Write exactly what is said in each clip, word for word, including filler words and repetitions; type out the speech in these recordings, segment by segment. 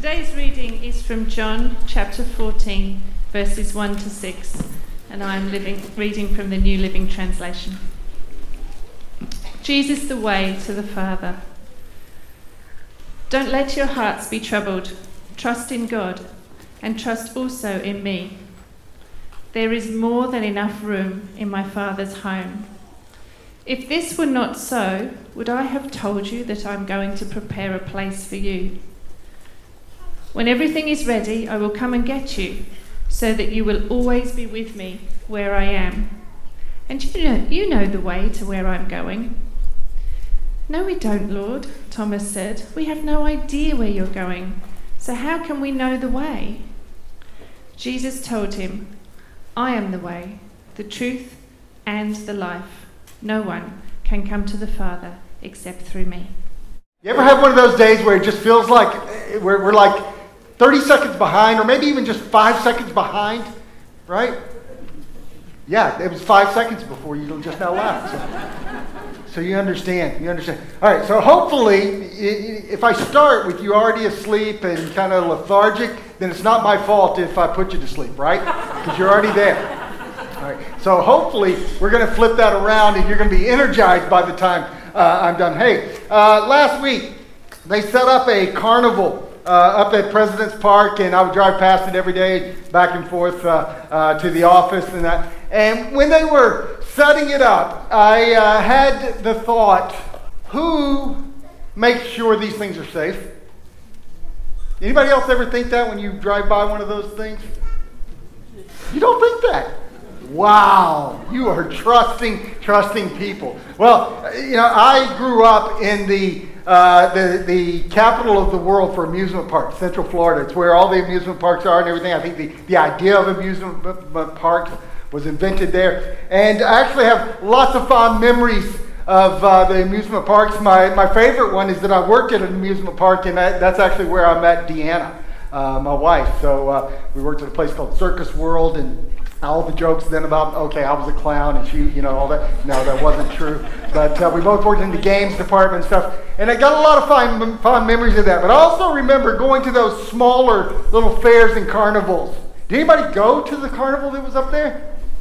Today's reading is from John chapter fourteen, verses one to six, and I'm living, reading from the New Living Translation. Jesus, the way to the Father. Don't let your hearts be troubled. Trust in God, and trust also in me. There is more than enough room in my Father's home. If this were not so, would I have told you that I'm going to prepare a place for you? When everything is ready, I will come and get you, so that you will always be with me where I am. And you know, you know the way to where I'm going. No, we don't, Lord, Thomas said. We have no idea where you're going, so how can we know the way? Jesus told him, I am the way, the truth, and the life. No one can come to the Father except through me. You ever have one of those days where it just feels like we're, we're like thirty seconds behind, or maybe even just five seconds behind, right? Yeah, it was five seconds before you just now laughed. So, so you understand, you understand. All right, so hopefully, if I start with you already asleep and kind of lethargic, then it's not my fault if I put you to sleep, right? Because you're already there. All right, so hopefully we're going to flip that around and you're going to be energized by the time uh, I'm done. Hey, uh, last week they set up a carnival Uh, up at President's Park, and I would drive past it every day, back and forth uh, uh, to the office and that. And when they were setting it up, I uh, had the thought, who makes sure these things are safe? Anybody else ever think that when you drive by one of those things? You don't think that? Wow, you are trusting, trusting people. Well, you know, I grew up in the Uh, the, the capital of the world for amusement parks, Central Florida. It's where all the amusement parks are and everything. I think the, the idea of amusement parks was invented there. And I actually have lots of fond memories of uh, the amusement parks. My, my favorite one is that I worked at an amusement park, and that, that's actually where I met Deanna, uh, my wife. So uh, we worked at a place called Circus World, and all the jokes then about, okay, I was a clown and she, you know, all that. No, that wasn't true. But uh, we both worked in the games department and stuff. And I got a lot of fond, fond memories of that. But I also remember going to those smaller little fairs and carnivals. Did anybody go to the carnival that was up there?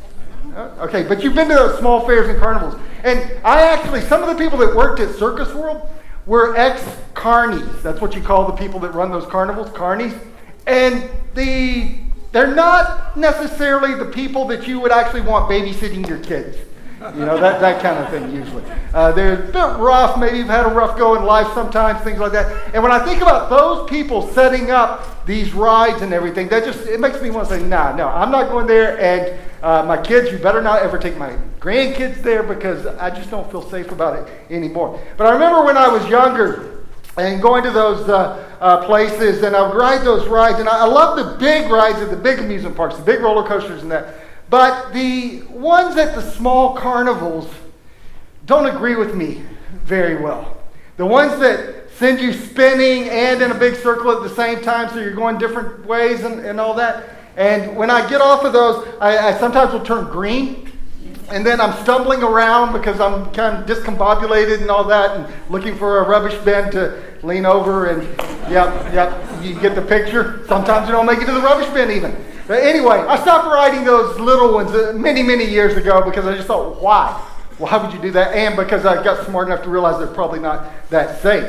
Uh, okay, but you've been to those small fairs and carnivals. And I actually, some of the people that worked at Circus World were ex-carnies. That's what you call the people that run those carnivals, carnies. And the... They're not necessarily the people that you would actually want babysitting your kids. You know, that, that kind of thing usually. Uh, they're a bit rough. Maybe you've had a rough go in life sometimes, things like that. And when I think about those people setting up these rides and everything, that just, it makes me want to say, nah, no, I'm not going there. And uh, my kids, you better not ever take my grandkids there because I just don't feel safe about it anymore. But I remember when I was younger, and going to those uh, uh, places, and I would ride those rides, and I, I love the big rides at the big amusement parks, the big roller coasters and that. But the ones at the small carnivals don't agree with me very well. The ones that send you spinning and in a big circle at the same time, so you're going different ways and, and all that. And when I get off of those, I, I sometimes will turn green. And then I'm stumbling around because I'm kind of discombobulated and all that and looking for a rubbish bin to lean over and, yep, yep, you get the picture. Sometimes you don't make it to the rubbish bin even. But anyway, I stopped riding those little ones many, many years ago because I just thought, why? Why would you do that? And because I got smart enough to realize they're probably not that safe.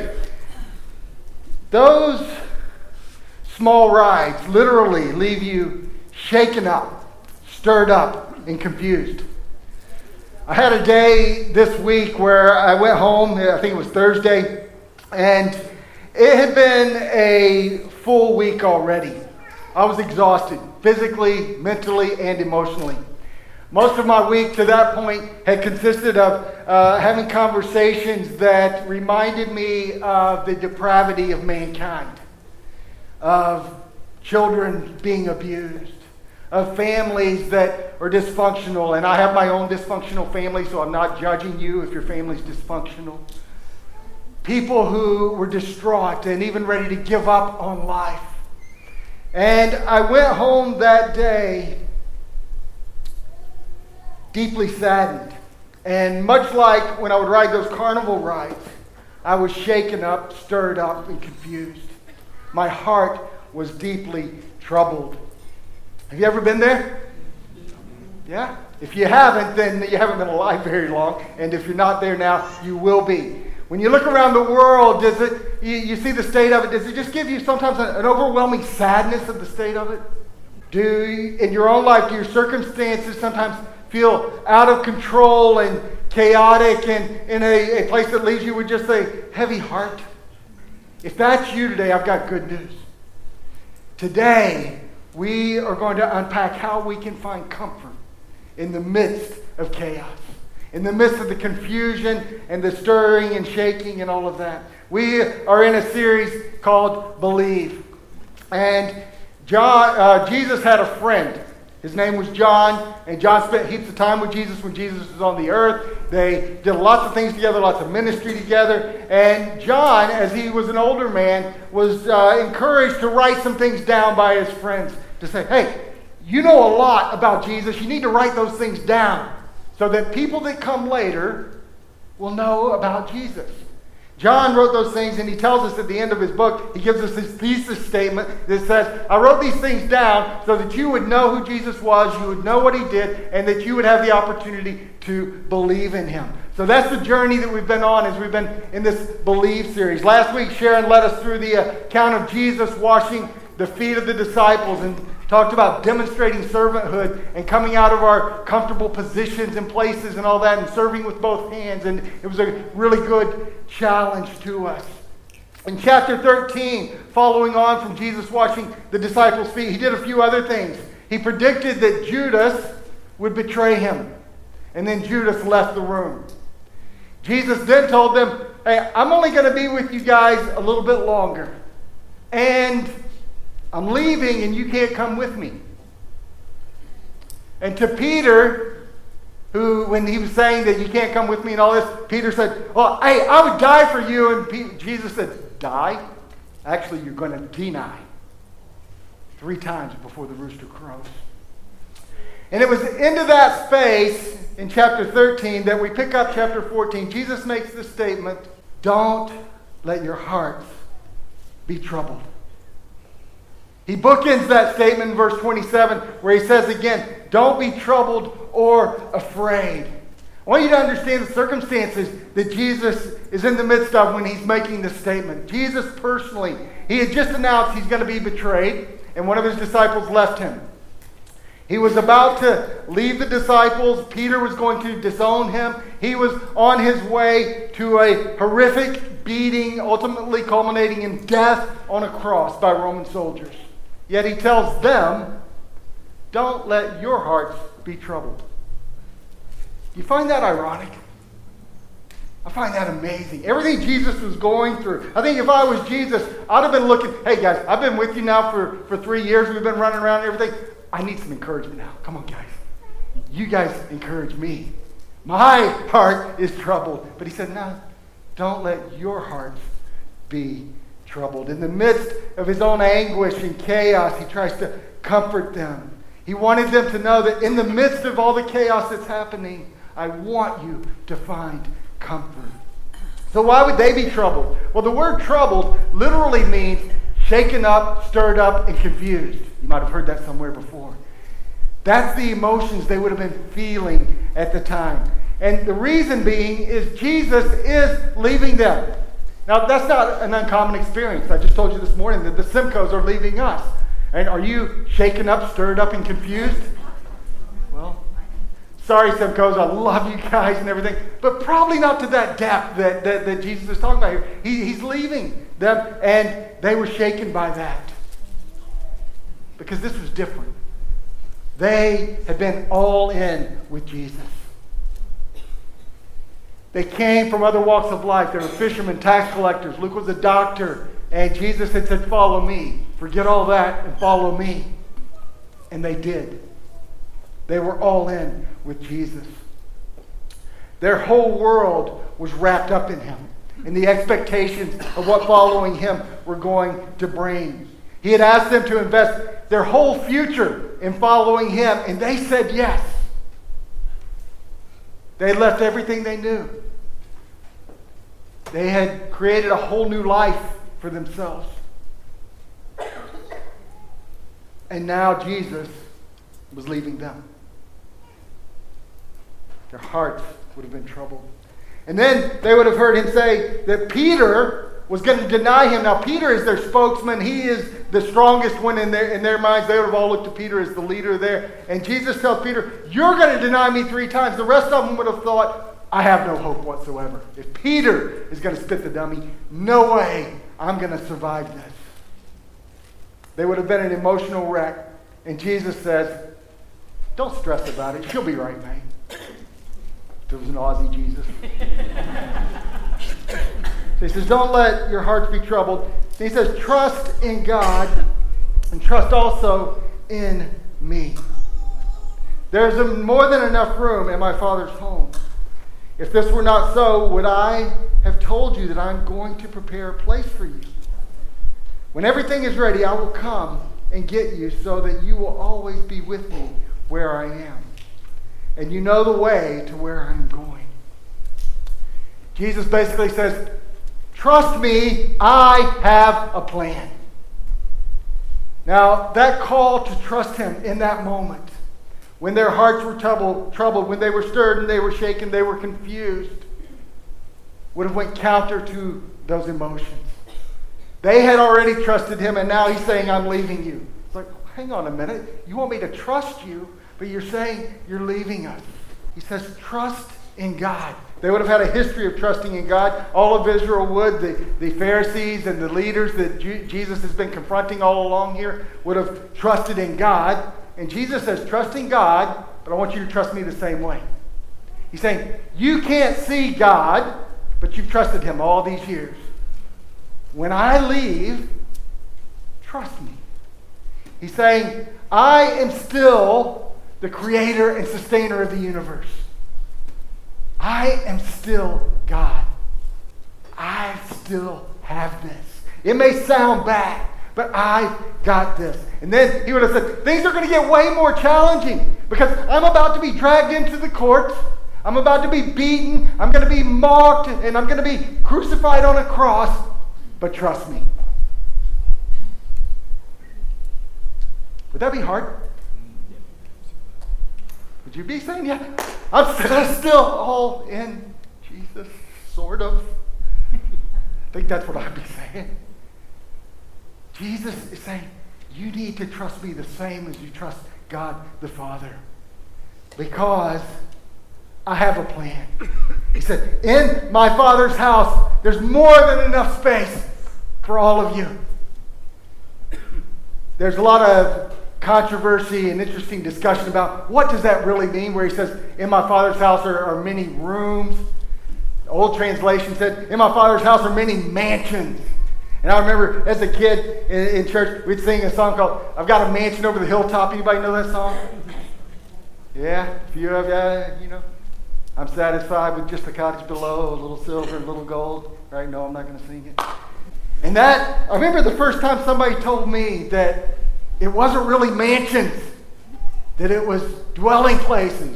Those small rides literally leave you shaken up, stirred up, and confused. I had a day this week where I went home, I think it was Thursday, and it had been a full week already. I was exhausted, physically, mentally, and emotionally. Most of my week to that point had consisted of uh, having conversations that reminded me of the depravity of mankind, of children being abused, of families that are dysfunctional, and I have my own dysfunctional family, so I'm not judging you if your family's dysfunctional. People who were distraught and even ready to give up on life. And I went home that day deeply saddened. And much like when I would ride those carnival rides, I was shaken up, stirred up, and confused. My heart was deeply troubled. Have you ever been there? Yeah? If you haven't, then you haven't been alive very long. And if you're not there now, you will be. When you look around the world, does it, you, you see the state of it, does it just give you sometimes an, an overwhelming sadness of the state of it? Do you, in your own life, do your circumstances sometimes feel out of control and chaotic and in a, a place that leaves you with just a heavy heart? If that's you today, I've got good news. Today, we are going to unpack how we can find comfort in the midst of chaos, in the midst of the confusion and the stirring and shaking and all of that. We are in a series called Believe. And John, uh, Jesus had a friend. His name was John, and John spent heaps of time with Jesus when Jesus was on the earth. They did lots of things together, lots of ministry together. And John, as he was an older man, was uh, encouraged to write some things down by his friends to say, hey, you know a lot about Jesus. You need to write those things down so that people that come later will know about Jesus. John wrote those things, and he tells us at the end of his book, he gives us this thesis statement that says, I wrote these things down so that you would know who Jesus was, you would know what he did, and that you would have the opportunity to believe in him. So that's the journey that we've been on as we've been in this Believe series. Last week, Sharon led us through the account of Jesus washing the feet of the disciples and talked about demonstrating servanthood and coming out of our comfortable positions and places and all that and serving with both hands. And it was a really good challenge to us. In chapter thirteen, following on from Jesus washing the disciples' feet, he did a few other things. He predicted that Judas would betray him. And then Judas left the room. Jesus then told them, hey, I'm only going to be with you guys a little bit longer. And I'm leaving and you can't come with me. And to Peter, who, when he was saying that you can't come with me and all this, Peter said, well, hey, I would die for you. And P- Jesus said, die? Actually, you're going to deny three times before the rooster crows. And it was into that space in chapter thirteen that we pick up chapter fourteen. Jesus makes this statement, don't let your hearts be troubled. He bookends that statement in verse twenty-seven where he says again, don't be troubled or afraid. I want you to understand the circumstances that Jesus is in the midst of when he's making this statement. Jesus personally, he had just announced he's going to be betrayed, and one of his disciples left him. He was about to leave the disciples. Peter was going to disown him. He was on his way to a horrific beating, ultimately culminating in death on a cross by Roman soldiers. Yet he tells them, don't let your hearts be troubled. You find that ironic? I find that amazing. Everything Jesus was going through. I think if I was Jesus, I'd have been looking, hey guys, I've been with you now for, for three years. We've been running around and everything. I need some encouragement now. Come on, guys. You guys encourage me. My heart is troubled. But he said, no, don't let your hearts be troubled. In the midst of his own anguish and chaos, he tries to comfort them. He wanted them to know that in the midst of all the chaos that's happening, I want you to find comfort. So why would they be troubled? Well, the word troubled literally means shaken up, stirred up, and confused. You might have heard that somewhere before. That's the emotions they would have been feeling at the time. And the reason being is Jesus is leaving them. Now, that's not an uncommon experience. I just told you this morning that the Simcoes are leaving us. And are you shaken up, stirred up, and confused? Well, sorry, Simcoes, I love you guys and everything, but probably not to that depth that, that, that Jesus is talking about here. He, he's leaving them, and they were shaken by that. Because this was different. They had been all in with Jesus. They came from other walks of life. They were fishermen, tax collectors. Luke was a doctor. And Jesus had said, follow me. Forget all that and follow me. And they did. They were all in with Jesus. Their whole world was wrapped up in him, in the expectations of what following him were going to bring. He had asked them to invest their whole future in following him, and they said yes. They had left everything they knew. They had created a whole new life for themselves. And now Jesus was leaving them. Their hearts would have been troubled. And then they would have heard him say that Peter was going to deny him. Now, Peter is their spokesman. He is the strongest one in their, in their minds. They would have all looked to Peter as the leader there. And Jesus tells Peter, you're going to deny me three times. The rest of them would have thought, I have no hope whatsoever. If Peter is going to spit the dummy, no way I'm going to survive this. They would have been an emotional wreck. And Jesus says, don't stress about it. She'll be right, mate. If it was an Aussie Jesus. So he says, don't let your hearts be troubled. And he says, trust in God and trust also in me. There's a, more than enough room in my Father's home. If this were not so, would I have told you that I'm going to prepare a place for you? When everything is ready, I will come and get you so that you will always be with me where I am. And you know the way to where I'm going. Jesus basically says, trust me, I have a plan. Now, that call to trust him in that moment, when their hearts were troubled, troubled, when they were stirred and they were shaken, they were confused, would have went counter to those emotions. They had already trusted him, and now he's saying, I'm leaving you. It's like, hang on a minute. You want me to trust you, but you're saying you're leaving us. He says, trust in God. They would have had a history of trusting in God. All of Israel would. The, the Pharisees and the leaders that Ju- Jesus has been confronting all along here would have trusted in God. And Jesus says, trust in God, but I want you to trust me the same way. He's saying, you can't see God, but you've trusted him all these years. When I leave, trust me. He's saying, I am still the creator and sustainer of the universe. I am still God. I still have this. It may sound bad, but I've got this. And then he would have said, things are going to get way more challenging because I'm about to be dragged into the court. I'm about to be beaten. I'm going to be mocked, and I'm going to be crucified on a cross. But trust me. Would that be hard? Would you be saying, yeah, I'm still, still all in Jesus, sort of? I think that's what I'd be saying. Jesus is saying, you need to trust me the same as you trust God the Father. Because I have a plan. He said, in my Father's house, there's more than enough space for all of you. There's a lot of controversy and interesting discussion about what does that really mean, where he says, in my Father's house are, are many rooms. The old translation said, in my Father's house are many mansions. And I remember as a kid in, in church, we'd sing a song called, I've Got a Mansion Over the Hilltop. Anybody know that song? Yeah, a few of you, you know. I'm satisfied with just a cottage below, a little silver and a little gold. Right? No, I'm not going to sing it. And that, I remember the first time somebody told me that it wasn't really mansions, that it was dwelling places.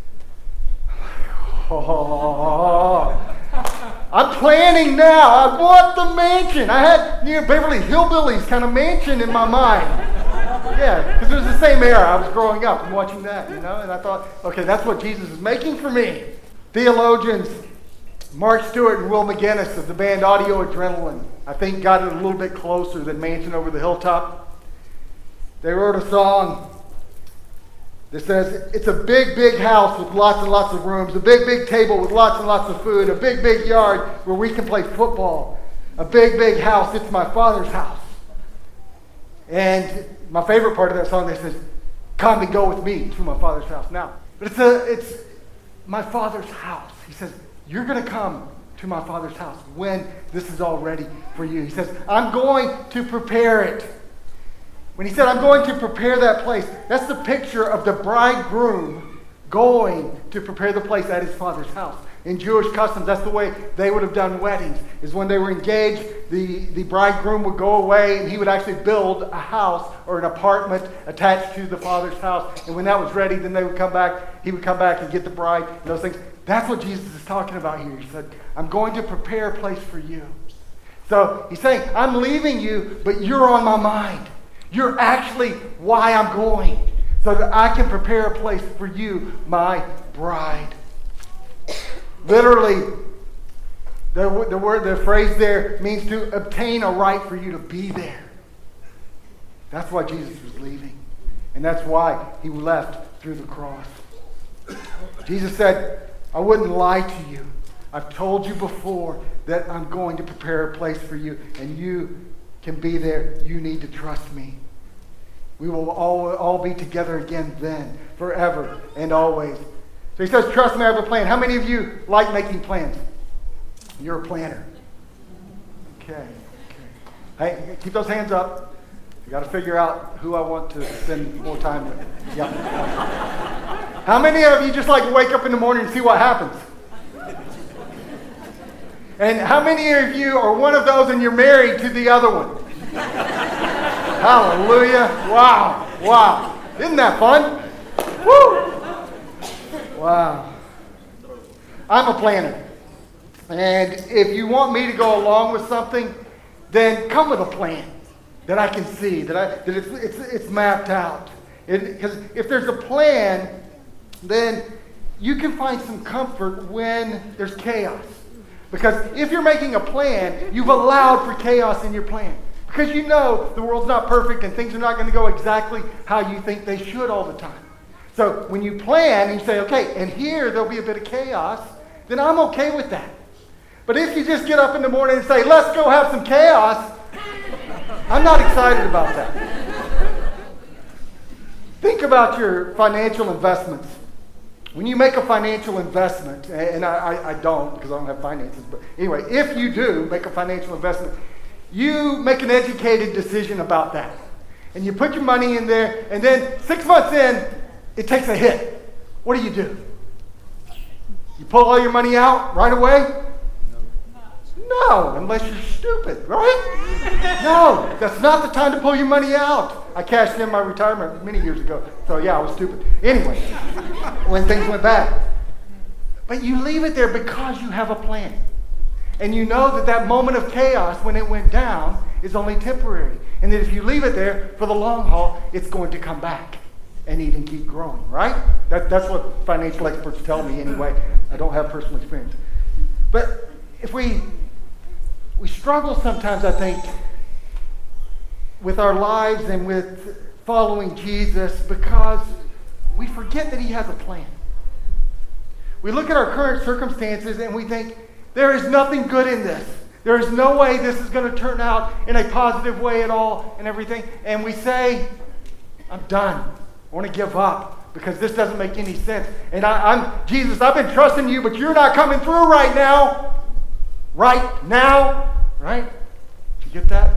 Oh, I'm planning now. I want the mansion. I had near Beverly Hillbillies kind of mansion in my mind. Yeah, because it was the same era. I was growing up and watching that, you know, and I thought, okay, that's what Jesus is making for me. Theologians Mark Stewart and Will McGinnis of the band Audio Adrenaline, I think, got it a little bit closer than Mansion Over the Hilltop. They wrote a song that says, it's a big, big house with lots and lots of rooms, a big, big table with lots and lots of food, a big, big yard where we can play football, a big, big house, it's my Father's house. And my favorite part of that song, that says, come and go with me to my Father's house. Now, but it's a, it's my Father's house. He says, you're going to come to my Father's house when this is all ready for you. He says, I'm going to prepare it. When he said, I'm going to prepare that place, that's the picture of the bridegroom going to prepare the place at his father's house. In Jewish customs, that's the way they would have done weddings, is when they were engaged, the, the bridegroom would go away and he would actually build a house or an apartment attached to the father's house. And when that was ready, then they would come back, he would come back and get the bride and those things. That's what Jesus is talking about here. He said, I'm going to prepare a place for you. So he's saying, I'm leaving you, but you're on my mind. You're actually why I'm going, so that I can prepare a place for you, my bride. Literally, the, the word, the phrase there means to obtain a right for you to be there. That's why Jesus was leaving. And that's why he left through the cross. Jesus said, I wouldn't lie to you. I've told you before that I'm going to prepare a place for you, and you can be there. You need to trust me. We will all, all be together again then, forever and always. So he says, trust me, I have a plan. How many of you like making plans? You're a planner. Okay. okay. Hey, keep those hands up. You got to figure out who I want to spend more time with. Yeah. How many of you just like wake up in the morning and see what happens? And how many of you are one of those and you're married to the other one? Hallelujah. Wow. Wow. Isn't that fun? Woo. Wow. I'm a planner. And if you want me to go along with something, then come with a plan that I can see, that I that it's it's, it's mapped out. Because if there's a plan, then you can find some comfort when there's chaos. Because if you're making a plan, you've allowed for chaos in your plan. Because you know the world's not perfect and things are not going to go exactly how you think they should all the time. So when you plan and you say, okay, and here there'll be a bit of chaos, then I'm okay with that. But if you just get up in the morning and say, let's go have some chaos, I'm not excited about that. Think about your financial investments. When you make a financial investment, and I, I, I don't because I don't have finances, but anyway, if you do make a financial investment, you make an educated decision about that. And you put your money in there, and then six months in, it takes a hit. What do you do? You pull all your money out right away? No, unless you're stupid, right? No, that's not the time to pull your money out. I cashed in my retirement many years ago, so yeah, I was stupid. Anyway, when things went bad. But you leave it there because you have a plan. And you know that that moment of chaos when it went down is only temporary. And that if you leave it there for the long haul, it's going to come back and even keep growing, right? That, that's what financial experts tell me anyway. I don't have personal experience. But if we... We struggle sometimes, I think, with our lives and with following Jesus because we forget that he has a plan. We look at our current circumstances and we think, there is nothing good in this. There is no way this is going to turn out in a positive way at all and everything. And we say, I'm done. I want to give up because this doesn't make any sense. And I, I'm, Jesus, I've been trusting you, but you're not coming through right now. Right now, right? Did you get that?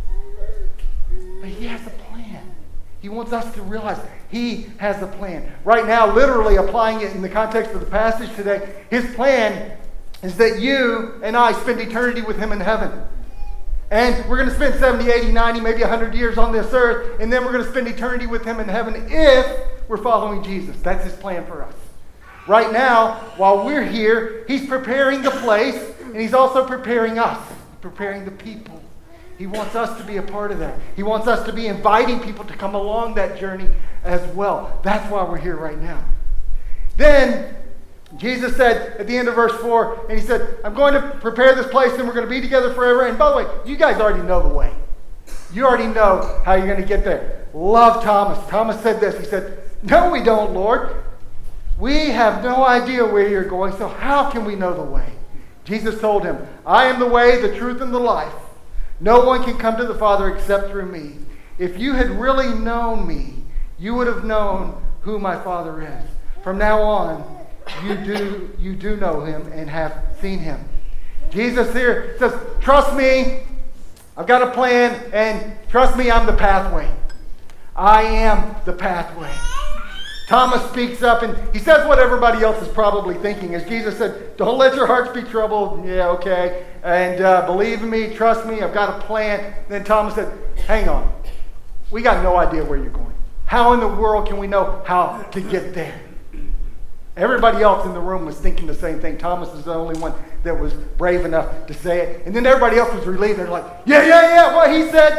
But he has a plan. He wants us to realize he has a plan. Right now, literally applying it in the context of the passage today, his plan is that you and I spend eternity with him in heaven. And we're going to spend seventy, eighty, ninety, maybe one hundred years on this earth, and then we're going to spend eternity with him in heaven if we're following Jesus. That's his plan for us. Right now, while we're here, he's preparing the place. And he's also preparing us, preparing the people. He wants us to be a part of that. He wants us to be inviting people to come along that journey as well. That's why we're here right now. Then, Jesus said at the end of verse four, and he said, I'm going to prepare this place and we're going to be together forever. And by the way, you guys already know the way. You already know how you're going to get there. Love Thomas. Thomas said this. He said, no, we don't, Lord. We have no idea where you're going, so how can we know the way? Jesus told him, I am the way, the truth, and the life. No one can come to the Father except through me. If you had really known me, you would have known who my Father is. From now on, you do, you do know him and have seen him. Jesus here says, trust me, I've got a plan, and trust me, I'm the pathway. I am the pathway. Thomas speaks up and he says what everybody else is probably thinking. As Jesus said, don't let your hearts be troubled. Yeah, okay. And uh, believe in me, trust me, I've got a plan. Then Thomas said, hang on. We got no idea where you're going. How in the world can we know how to get there? Everybody else in the room was thinking the same thing. Thomas is the only one that was brave enough to say it. And then everybody else was relieved. They're like, yeah, yeah, yeah, what he said.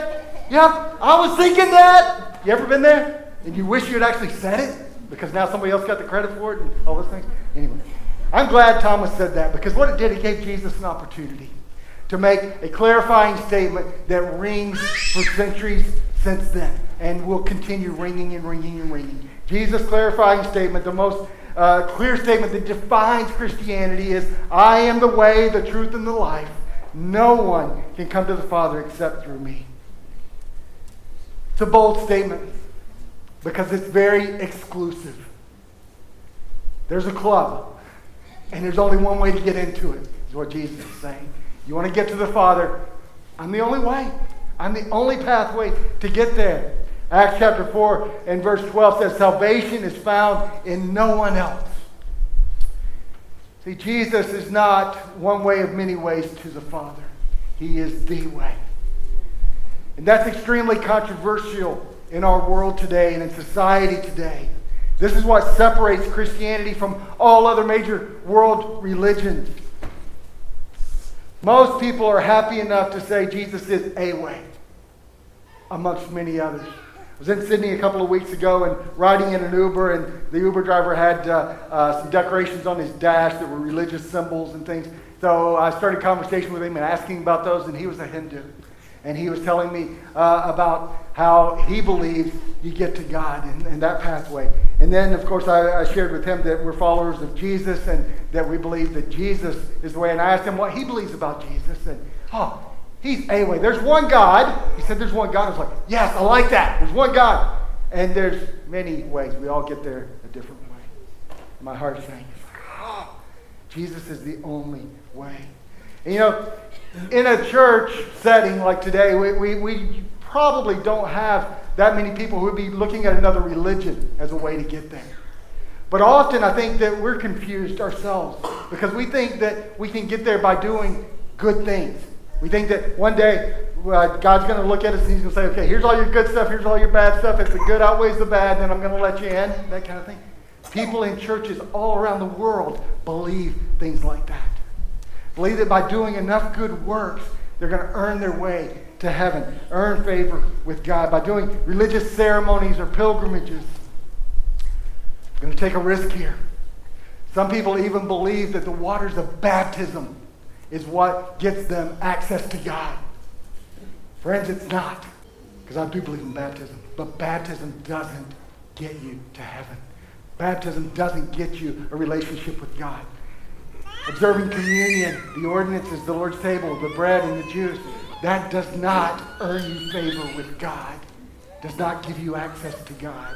Yep, I was thinking that. You ever been there? And you wish you had actually said it because now somebody else got the credit for it and all those things? Anyway, I'm glad Thomas said that because what it did, it gave Jesus an opportunity to make a clarifying statement that rings for centuries since then and will continue ringing and ringing and ringing. Jesus' clarifying statement, the most uh, clear statement that defines Christianity is, I am the way, the truth, and the life. No one can come to the Father except through me. It's a bold statement because it's very exclusive. There's a club, and there's only one way to get into it, is what Jesus is saying. You want to get to the Father, I'm the only way. I'm the only pathway to get there. Acts chapter four and verse twelve says, salvation is found in no one else. See, Jesus is not one way of many ways to the Father. He is the way. And that's extremely controversial in our world today and in society today. This is what separates Christianity from all other major world religions. Most people are happy enough to say Jesus is a way, amongst many others. I was in Sydney a couple of weeks ago and riding in an Uber, and the Uber driver had uh, uh, some decorations on his dash that were religious symbols and things. So I started a conversation with him and asking about those, and he was a Hindu. And he was telling me uh, about how he believes you get to God and, and that pathway. And then, of course, I, I shared with him that we're followers of Jesus and that we believe that Jesus is the way. And I asked him what he believes about Jesus. And, oh, he's a way. There's one God. He said there's one God. I was like, yes, I like that. There's one God. And there's many ways. We all get there a different way. My heart sank. It's like, oh, Jesus is the only way. And, you know, in a church setting like today, we, we, we probably don't have that many people who would be looking at another religion as a way to get there. But often I think that we're confused ourselves because we think that we can get there by doing good things. We think that one day uh, God's going to look at us and he's going to say, okay, here's all your good stuff, here's all your bad stuff. If the good outweighs the bad, then I'm going to let you in, that kind of thing. People in churches all around the world believe things like that. Believe that by doing enough good works, they're going to earn their way to heaven, earn favor with God. By doing religious ceremonies or pilgrimages, they're going to take a risk here. Some people even believe that the waters of baptism is what gets them access to God. Friends, it's not. Because I do believe in baptism. But baptism doesn't get you to heaven. Baptism doesn't get you a relationship with God. Observing communion, the ordinances, the Lord's table, the bread and the juice, that does not earn you favor with God. Does not give you access to God.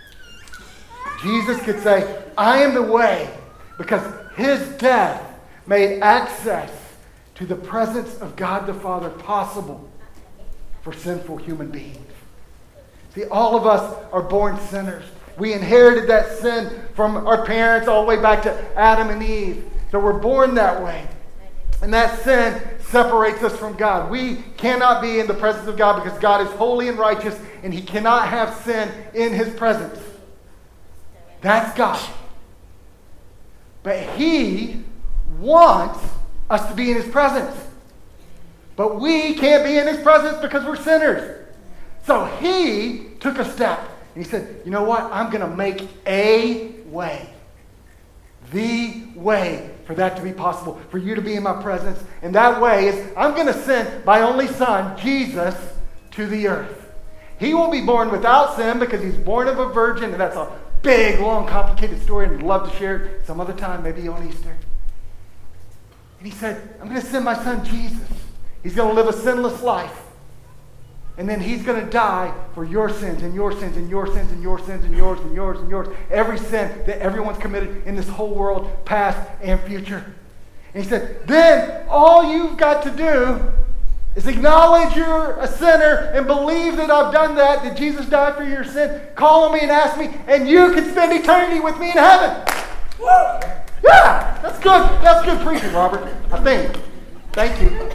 Jesus could say, I am the way, because his death made access to the presence of God the Father possible for sinful human beings. See, all of us are born sinners. We inherited that sin from our parents all the way back to Adam and Eve. So we're born that way. And that sin separates us from God. We cannot be in the presence of God because God is holy and righteous and he cannot have sin in his presence. That's God. But he wants us to be in his presence. But we can't be in his presence because we're sinners. So he took a step. And he said, you know what? I'm going to make a way. The way for that to be possible, for you to be in my presence. And that way is, I'm going to send my only son, Jesus, to the earth. He will be born without sin because he's born of a virgin, and that's a big, long, complicated story, and I'd love to share it some other time, maybe on Easter. And he said, I'm going to send my son, Jesus. He's going to live a sinless life. And then he's going to die for your sins and your sins and your sins and your sins and yours and yours and yours. Every sin that everyone's committed in this whole world, past and future. And he said, then all you've got to do is acknowledge you're a sinner and believe that I've done that, that Jesus died for your sin. Call on me and ask me, and you can spend eternity with me in heaven. Woo! Yeah, that's good. That's good preaching, Robert, I think. Thank you.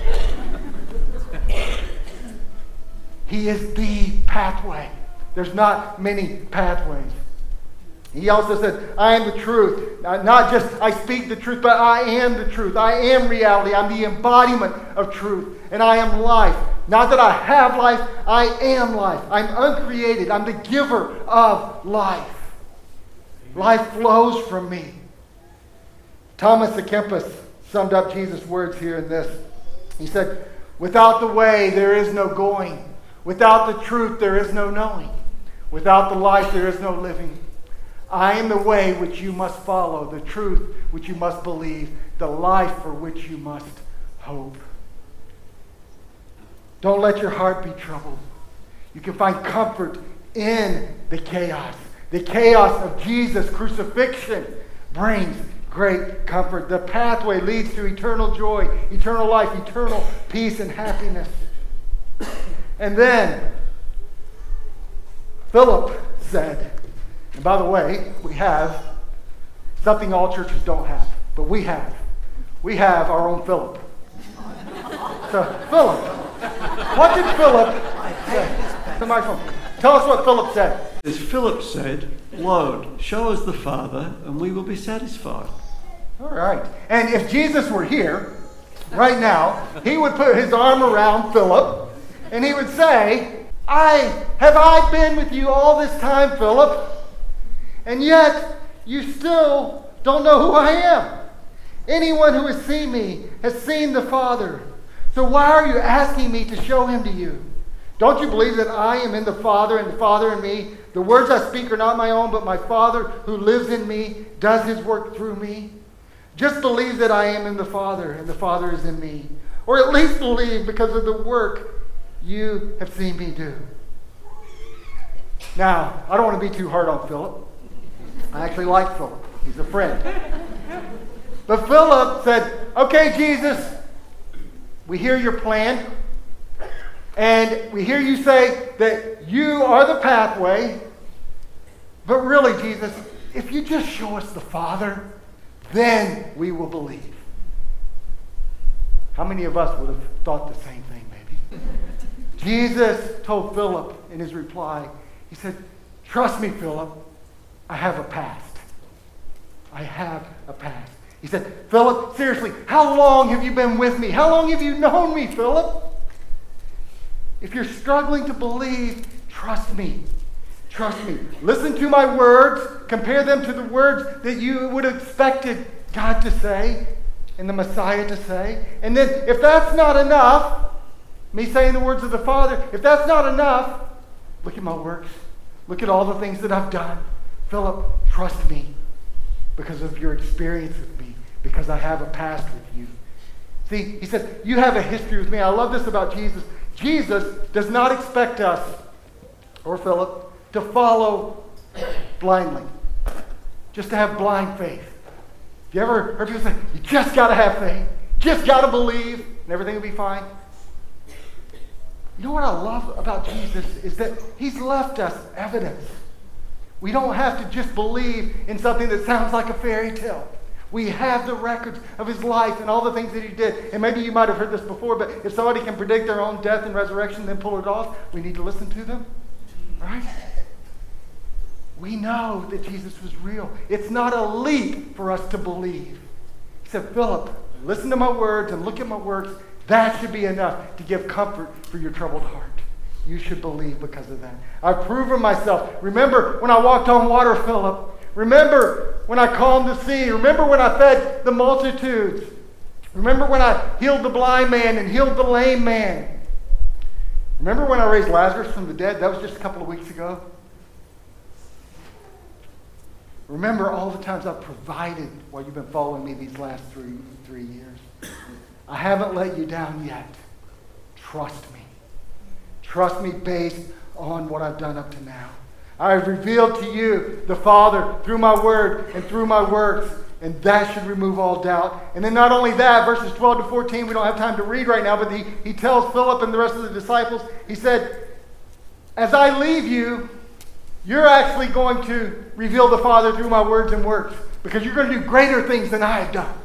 He is the pathway. There's not many pathways. He also said, I am the truth. Not just I speak the truth, but I am the truth. I am reality. I'm the embodiment of truth. And I am life. Not that I have life, I am life. I'm uncreated. I'm the giver of life. Life flows from me. Thomas à Kempis summed up Jesus' words here in this. He said, without the way, there is no going. Without the truth, there is no knowing. Without the life, there is no living. I am the way which you must follow, the truth which you must believe, the life for which you must hope. Don't let your heart be troubled. You can find comfort in the chaos. The chaos of Jesus' crucifixion brings great comfort. The pathway leads to eternal joy, eternal life, eternal peace and happiness. And then Philip said, and by the way, we have something all churches don't have, but we have. We have our own Philip. So, Philip, what did Philip say? The microphone. Tell us what Philip said. As Philip said, Lord, show us the Father, and we will be satisfied. All right. And if Jesus were here right now, he would put his arm around Philip, and he would say, I have I been with you all this time, Philip, and yet you still don't know who I am. Anyone who has seen me has seen the Father. So why are you asking me to show him to you? Don't you believe that I am in the Father and the Father in me? The words I speak are not my own, but my Father who lives in me does his work through me. Just believe that I am in the Father and the Father is in me. Or at least believe because of the work you have seen me do. Now, I don't want to be too hard on Philip. I actually like Philip. He's a friend. But Philip said, okay, Jesus, we hear your plan. And we hear you say that you are the pathway. But really, Jesus, if you just show us the Father, then we will believe. How many of us would have thought the same thing, maybe? Jesus told Philip in his reply, he said, trust me, Philip, I have a past. I have a past. He said, Philip, seriously, how long have you been with me? How long have you known me, Philip? If you're struggling to believe, trust me. Trust me. Listen to my words. Compare them to the words that you would have expected God to say and the Messiah to say. And then if that's not enough, me saying the words of the Father, if that's not enough, look at my works. Look at all the things that I've done. Philip, trust me because of your experience with me, because I have a past with you. See, he says, you have a history with me. I love this about Jesus. Jesus does not expect us, or Philip, to follow blindly. Just to have blind faith. You ever heard people say, you just got to have faith. Just got to believe, and everything will be fine? You know what I love about Jesus is that he's left us evidence. We don't have to just believe in something that sounds like a fairy tale. We have the records of his life and all the things that he did. And maybe you might have heard this before, but if somebody can predict their own death and resurrection, then pull it off, we need to listen to them. Right? We know that Jesus was real. It's not a leap for us to believe. He said, Philip, listen to my words and look at my works. That should be enough to give comfort for your troubled heart. You should believe because of that. I've proven myself. Remember when I walked on water, Philip. Remember when I calmed the sea. Remember when I fed the multitudes. Remember when I healed the blind man and healed the lame man. Remember when I raised Lazarus from the dead? That was just a couple of weeks ago. Remember all the times I've provided while you've been following me these last three, three years. I haven't let you down yet. Trust me. Trust me based on what I've done up to now. I have revealed to you the Father through my word and through my works, and that should remove all doubt. And then not only that, verses twelve to fourteen, we don't have time to read right now, but he, he tells Philip and the rest of the disciples, he said, as I leave you, you're actually going to reveal the Father through my words and works, because you're going to do greater things than I have done.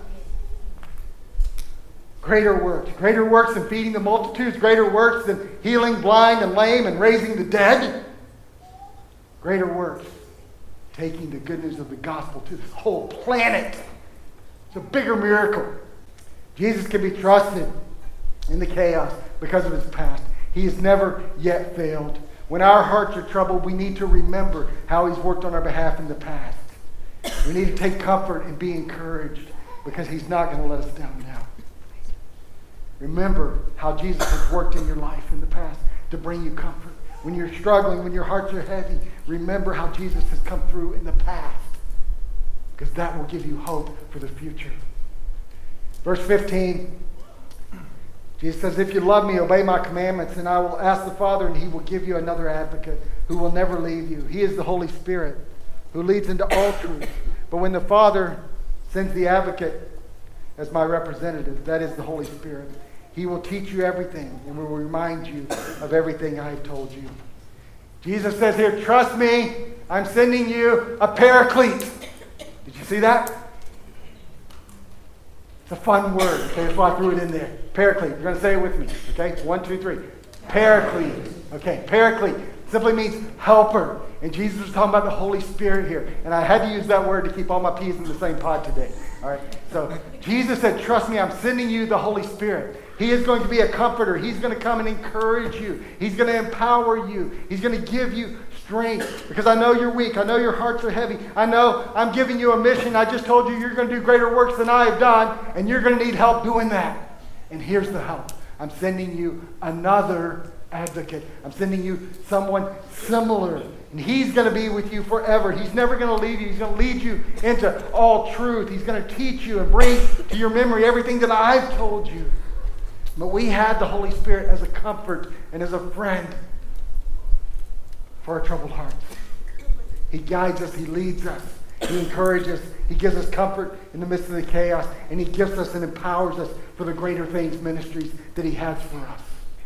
Greater works. Greater works than feeding the multitudes. Greater works than healing blind and lame and raising the dead. Greater works. taking the good news of the gospel to this whole planet. It's a bigger miracle. Jesus can be trusted in the chaos because of his past. He has never yet failed. When our hearts are troubled, we need to remember how he's worked on our behalf in the past. We need to take comfort and be encouraged because he's not going to let us down now. Remember how Jesus has worked in your life in the past to bring you comfort. When you're struggling, when your hearts are heavy, remember how Jesus has come through in the past, because that will give you hope for the future. Verse fifteen, Jesus says, if you love me, obey my commandments, and I will ask the Father, and he will give you another advocate who will never leave you. He is the Holy Spirit who leads into all truth. But when the Father sends the advocate as my representative, that is the Holy Spirit, he will teach you everything and will remind you of everything I have told you. Jesus says here, trust me, I'm sending you a paraclete. Did you see that? It's a fun word. Okay, that's why I threw it in there. Paraclete. You're going to say it with me. Okay, one, two, three. Paraclete. Okay, paraclete simply means helper. And Jesus was talking about the Holy Spirit here. And I had to use that word to keep all my peas in the same pod today. All right. So Jesus said, trust me, I'm sending you the Holy Spirit. He is going to be a comforter. He's going to come and encourage you. He's going to empower you. He's going to give you strength. Because I know you're weak. I know your hearts are heavy. I know I'm giving you a mission. I just told you you're going to do greater works than I have done. And you're going to need help doing that. And here's the help. I'm sending you another advocate. I'm sending you someone similar. And he's going to be with you forever. He's never going to leave you. He's going to lead you into all truth. He's going to teach you and bring to your memory everything that I've told you. But we had the Holy Spirit as a comfort and as a friend for our troubled hearts. He guides us. He leads us. He encourages us. He gives us comfort in the midst of the chaos. And he gives us and empowers us for the greater things ministries that he has for us.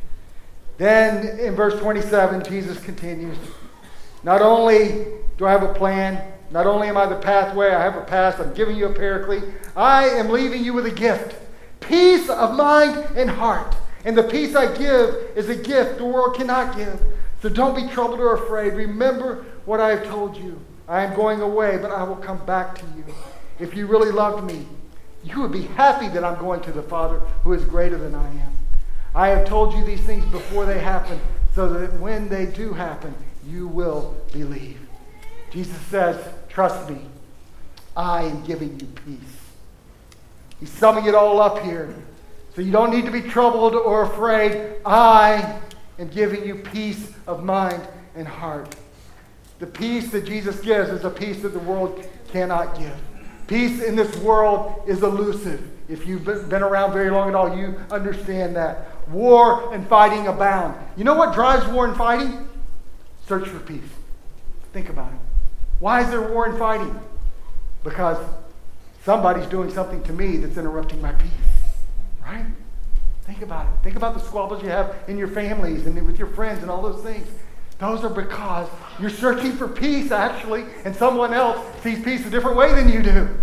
Then in verse twenty-seven, Jesus continues. Not only do I have a plan, not only am I the pathway, I have a past, I'm giving you a paraclete, I am leaving you with a gift. Peace of mind and heart. And the peace I give is a gift the world cannot give. So don't be troubled or afraid. Remember what I have told you. I am going away, but I will come back to you. If you really loved me, you would be happy that I'm going to the Father who is greater than I am. I have told you these things before they happen, so that when they do happen, you will believe. Jesus says, trust me. I am giving you peace. He's summing it all up here. So you don't need to be troubled or afraid. I am giving you peace of mind and heart. The peace that Jesus gives is a peace that the world cannot give. Peace in this world is elusive. If you've been around very long at all, you understand that. War and fighting abound. You know what drives war and fighting? Search for peace. Think about it. Why is there war and fighting? Because somebody's doing something to me that's interrupting my peace. Right? Think about it. Think about the squabbles you have in your families and with your friends and all those things. Those are because you're searching for peace, actually, and someone else sees peace a different way than you do.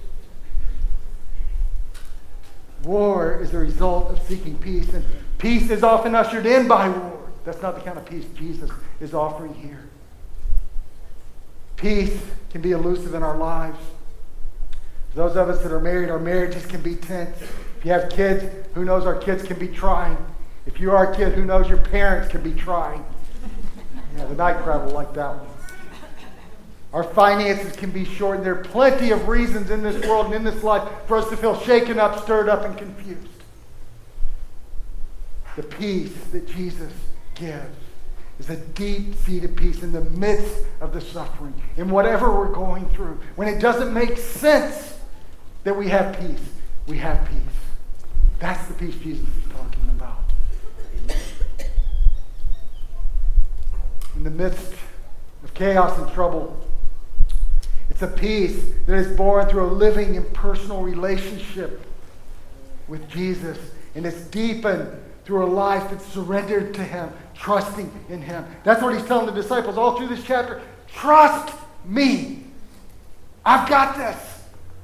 War is the result of seeking peace, and peace is often ushered in by war. That's not the kind of peace Jesus is offering here. Peace can be elusive in our lives. For those of us that are married, our marriages can be tense. If you have kids, who knows our kids can be trying. If you are a kid, who knows your parents can be trying. Yeah, the night crowd will like that one. Our finances can be short, and there are plenty of reasons in this world and in this life for us to feel shaken up, stirred up, and confused. The peace that Jesus gives is a deep-seated peace in the midst of the suffering, in whatever we're going through. When it doesn't make sense that we have peace, we have peace. That's the peace Jesus is talking about. In the midst of chaos and trouble, it's a peace that is born through a living and personal relationship with Jesus. And it's deepened through a life that's surrendered to him, trusting in him. That's what he's telling the disciples all through this chapter. Trust me. I've got this.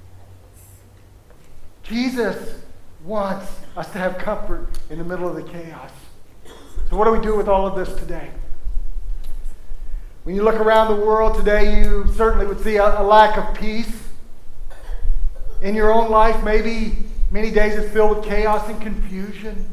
Jesus wants us to have comfort in the middle of the chaos. So what do we do with all of this today? When you look around the world today, you certainly would see a, a lack of peace. In your own life, maybe many days it's filled with chaos and confusion.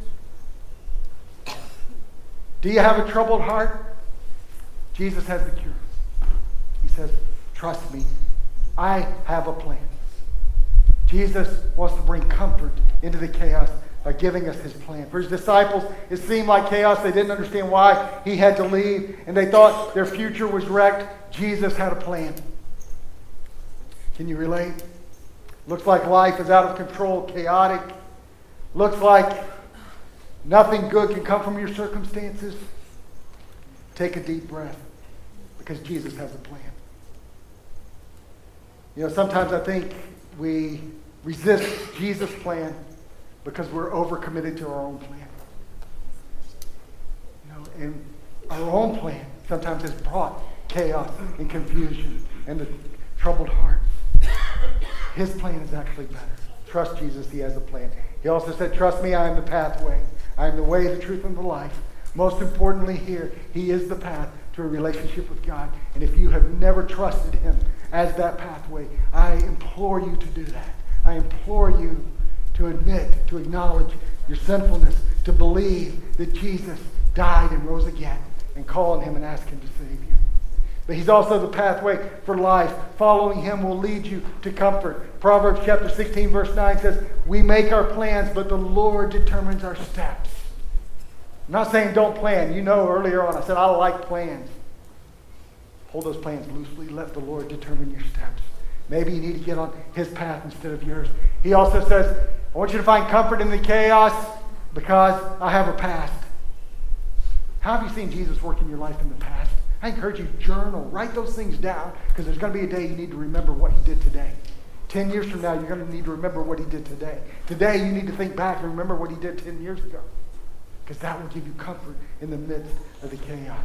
Do you have a troubled heart? Jesus has the cure. He says, trust me. I have a plan. Jesus wants to bring comfort into the chaos by giving us his plan. For his disciples, it seemed like chaos. They didn't understand why he had to leave, and they thought their future was wrecked. Jesus had a plan. Can you relate? Looks like life is out of control, chaotic. Looks like nothing good can come from your circumstances. Take a deep breath, because Jesus has a plan. You know, sometimes I think we resist Jesus' plan because we're overcommitted to our own plan. You know, and our own plan sometimes has brought chaos and confusion and the troubled heart. His plan is actually better. Trust Jesus, he has a plan. He also said, trust me, I am the pathway. I am the way, the truth, and the life. Most importantly here, he is the path to a relationship with God. And if you have never trusted him as that pathway, I implore you to do that. I implore you to admit, to acknowledge your sinfulness, to believe that Jesus died and rose again, and call on him and ask him to save you. But he's also the pathway for life. Following him will lead you to comfort. Proverbs chapter sixteen, verse nine says, we make our plans, but the Lord determines our steps. I'm not saying don't plan. You know, earlier on I said I like plans. Hold those plans loosely. Let the Lord determine your steps. Maybe you need to get on his path instead of yours. He also says, I want you to find comfort in the chaos because I have a past. How have you seen Jesus work in your life in the past? I encourage you, journal. Write those things down, because there's going to be a day you need to remember what he did today. Ten years from now, you're going to need to remember what he did today. Today, you need to think back and remember what he did ten years ago, because that will give you comfort in the midst of the chaos.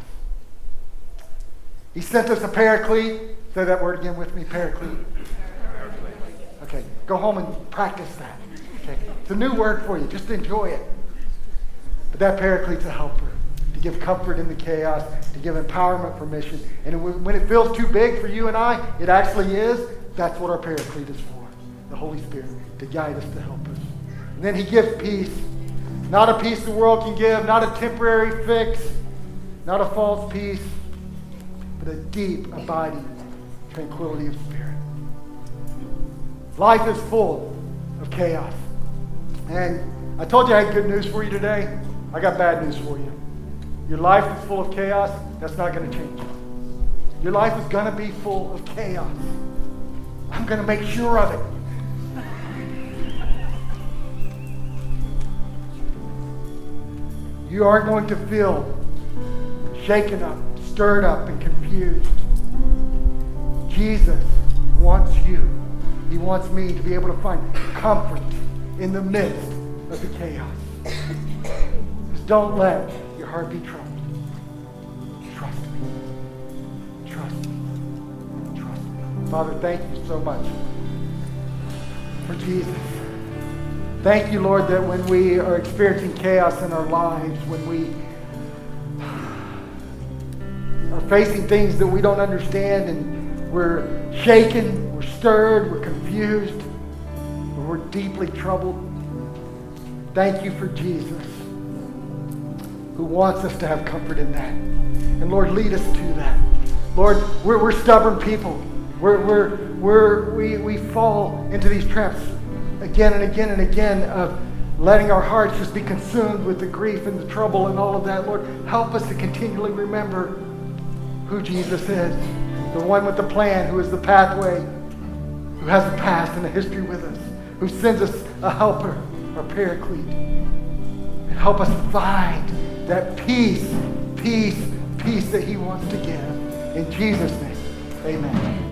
He sent us a paraclete. Say that word again with me, paraclete. Okay, go home and practice that. Okay, it's a new word for you. Just enjoy it. But that paraclete's a helper to give comfort in the chaos, to give empowerment for mission. And when it feels too big for you and I, it actually is. That's what our paraclete is for. The Holy Spirit, to guide us, to help us. And then he gives peace. Not a peace the world can give, not a temporary fix, not a false peace, but a deep, abiding tranquility of spirit. Life is full of chaos. And I told you I had good news for you today. I got bad news for you. Your life is full of chaos. That's not going to change. Your life is going to be full of chaos. I'm going to make sure of it. You are going to feel shaken up, stirred up, and confused. Jesus wants you. He wants me to be able to find comfort in the midst of the chaos. Just don't let your heart be troubled. Trust me. Trust me. Trust me. Father, thank you so much for Jesus. Thank you, Lord, that when we are experiencing chaos in our lives, when we are facing things that we don't understand and we're shaken, we're stirred, we're confused, or we're deeply troubled, thank you for Jesus, who wants us to have comfort in that. And Lord, lead us to that. Lord, we're, we're stubborn people. We're, we're, we're, we, we fall into these traps again and again and again of letting our hearts just be consumed with the grief and the trouble and all of that. Lord, help us to continually remember who Jesus is, the one with the plan, who is the pathway, who has a past and a history with us, who sends us a helper, our paraclete. And help us find that peace, peace, peace that he wants to give. In Jesus' name, amen.